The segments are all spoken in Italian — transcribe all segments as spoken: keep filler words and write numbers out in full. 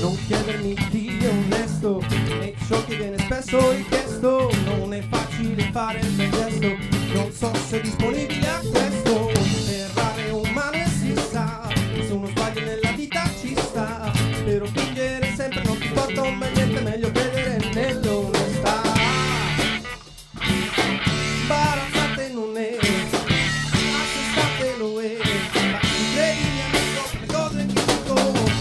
Non chiedermi di onesto, e ciò che viene spesso richiesto. Non è facile fare il bel gesto, non so se è disponibile a questo. Errare umano si sa, se uno sbaglio nella vita ci sta. Però fingere sempre non ti porta un bel niente, meglio credere nell'onestà. Imbarazzante non è, assestate lo è, ma ci credi mio amico per le cose che dico.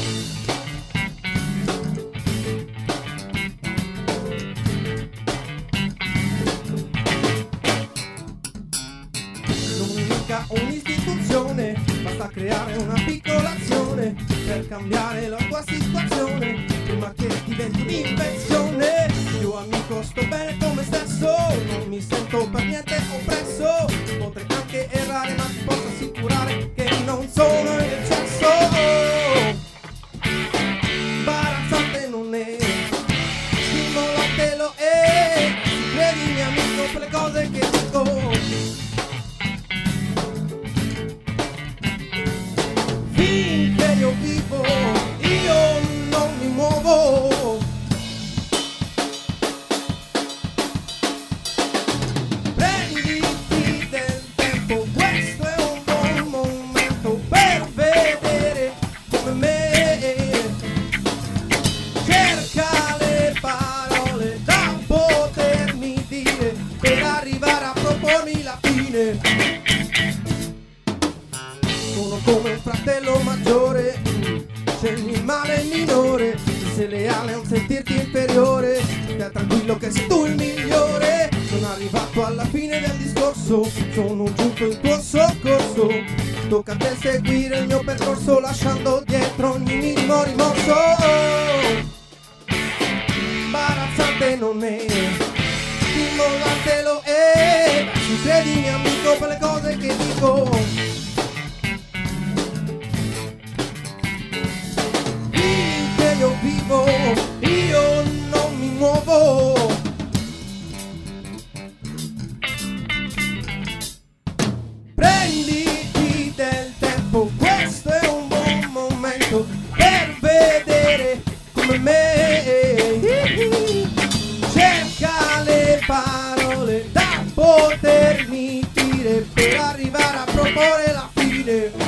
Non è mica un'istituzione, basta creare una piccola azione per cambiare la tua situazione, prima che diventi un'invenzione. Io amico sto bene con me stesso, non mi sento per niente oppresso. Potrei anche errare ma ti posso assicurare che non sono in eccesso. Imbarazzante non è, stimolante lo è, credimi amico per le cose che dico. Finché io vivo, io non mi muovo. Prenditi del tempo, questo è un buon momento per vedere come me. Cerca le parole da potermi dire per arrivare a propormi la fine. Sono come un fratello maggiore, scegli il male minore. Se sei leale a non sentirti inferiore, stai tranquillo che sei tu il migliore. Sono arrivato alla fine del discorso, sono giunto in tuo soccorso. Tocca a te seguire il mio percorso, lasciando dietro ogni minimo rimorso. Imbarazzante non è, stimolante lo è, ci credi mio amico per le cose che dico. Io vivo, io non mi muovo. Prenditi del tempo, questo è un buon momento per vedere come me. Cerca le parole da potermi dire per arrivare a proporre la fine.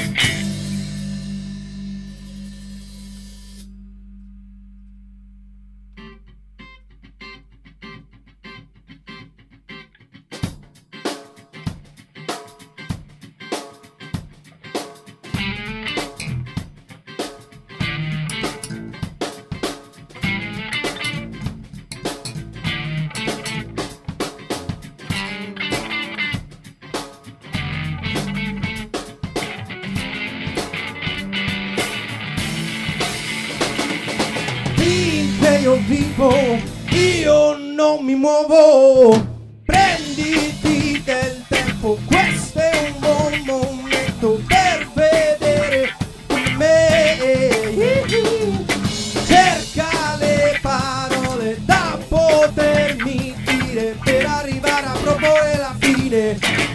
Io vivo, io non mi muovo. Prenditi del tempo, questo è un buon momento per vedere come me. Cerca le parole da potermi dire per arrivare a proporre la fine.